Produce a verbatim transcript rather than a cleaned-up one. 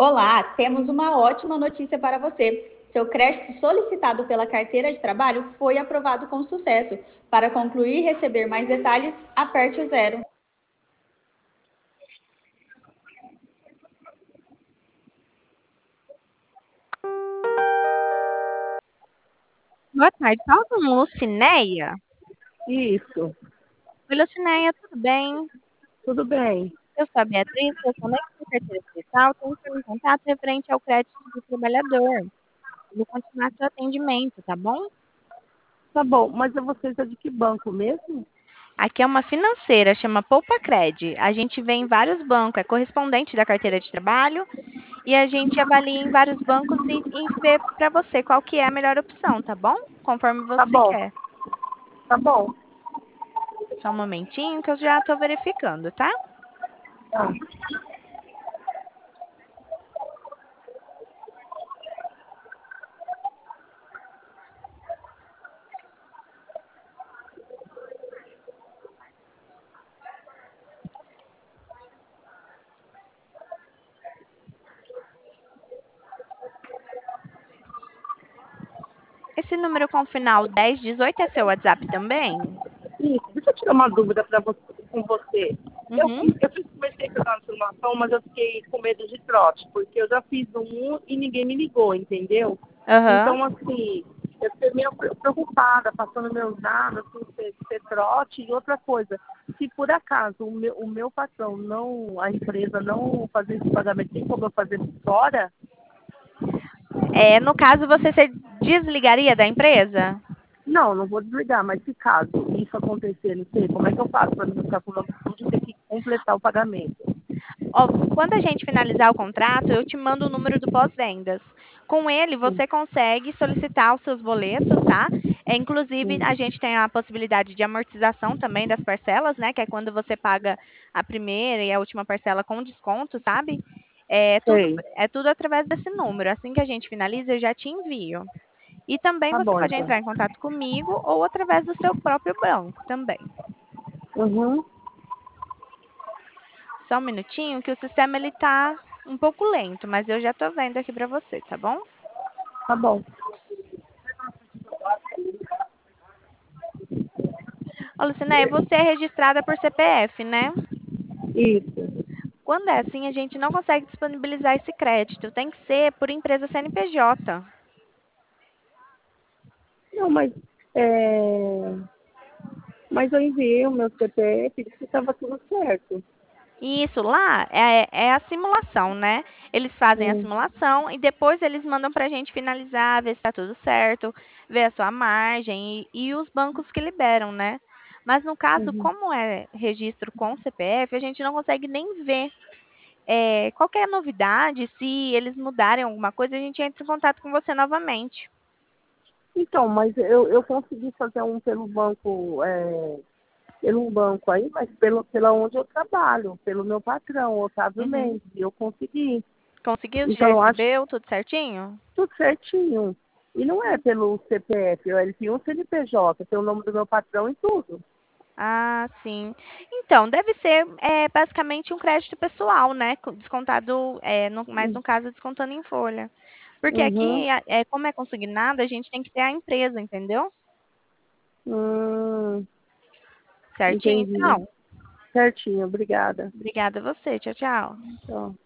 Olá, temos uma ótima notícia para você. Seu crédito solicitado pela carteira de trabalho foi aprovado com sucesso. Para concluir e receber mais detalhes, aperte o zero. Boa tarde, fala com Lucinéia. Isso, Oi, Lucinéia, tudo bem? tudo bem. Eu sou a Beatriz, eu sou da carteira digital, estou entrando em contato referente ao crédito do trabalhador. Vou continuar seu atendimento, tá bom? Tá bom, mas vocês é de que banco mesmo? Aqui é uma financeira, chama Poupa Cred. A gente vê em vários bancos, é correspondente da carteira de trabalho, e a gente avalia em vários bancos e, e vê para você qual que é a melhor opção, tá bom? Conforme Tá você bom, quer. tá bom. Só um momentinho que eu já estou verificando, tá? Tá. Esse número com final dez dezoito é seu WhatsApp também? Isso, deixa eu tirar uma dúvida pra você, com você. Eu Uhum. fiz, eu fiz comecei a fazer uma informação, mas eu fiquei com medo de trote, porque eu já fiz um e ninguém me ligou, entendeu? Aham. Então, assim, eu fiquei meio preocupada, passando meus dados, assim, ser, ser trote. E outra coisa, se por acaso o meu, o meu patrão não, a empresa não fazer esse pagamento, tem como eu fazer fora? É, no caso, você se desligaria da empresa? Não, não vou desligar, mas se caso isso acontecer, não sei, como é que eu faço para não ficar com o nome sujo e ter que completar o pagamento? Ó, quando a gente finalizar o contrato, eu te mando o número do pós-vendas. Com ele, Sim, você consegue solicitar os seus boletos, tá? É, inclusive, sim, a gente tem a possibilidade de amortização também das parcelas, né? Que é quando você paga a primeira e a última parcela com desconto, sabe? É tudo, sei. é tudo através desse número. Assim que a gente finaliza, eu já te envio. E também Tá você bom, pode então. entrar em contato comigo ou através do seu próprio banco também. Uhum, Só um minutinho que o sistema ele tá um pouco lento, mas eu já tô vendo aqui para você, tá bom? tá bom. Ô, Lucinéia, você é registrada por C P F, né? Isso. Quando é assim, a gente não consegue disponibilizar esse crédito. Tem que ser por empresa C N P J. Não, mas, é... mas eu enviei o meu C P F e disse que estava tudo certo. E isso lá é, é a simulação, né? Eles fazem a Hum, simulação e depois eles mandam para a gente finalizar, ver se está tudo certo, ver a sua margem e, e os bancos que liberam, né? Mas no caso, uhum. como é registro com C P F, a gente não consegue nem ver é, qualquer novidade, se eles mudarem alguma coisa, a gente entra em contato com você novamente. Então, mas eu, eu consegui fazer um pelo banco, é, pelo banco aí, mas pelo, pela onde eu trabalho, pelo meu patrão, Otávio Uhum. Mendes, e eu consegui. Conseguiu? Já Então, eu acho recebeu? Tudo certinho? tudo certinho. E não é pelo C P F, ele tem um C N P J, tem o nome do meu patrão e tudo. Ah, sim. Então, deve ser é, basicamente um crédito pessoal, né? co- Descontado, é, no, mas no caso, descontando em folha. Porque Uhum. aqui, a- é, como é consignado, a gente tem que ter a empresa, entendeu? Hum, Certinho? entendi. Então, Certinho, obrigada. obrigada a você. Tchau, tchau. Tchau.